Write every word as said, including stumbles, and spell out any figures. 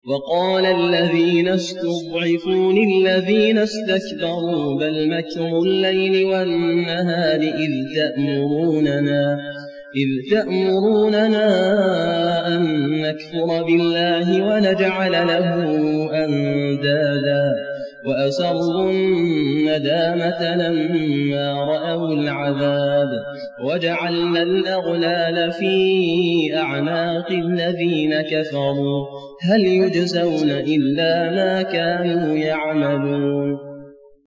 وقال الذين استضعفوا للذين استكبروا بل مكر الليل والنهار إذ تأمروننا, إذ تأمروننا أن نكفر بالله ونجعل له أندادا وأسروا الندامة لما رأوا العذاب وجعلنا الأغلال في أعناق الذين كفروا هل يجزون إلا ما كانوا يعملون.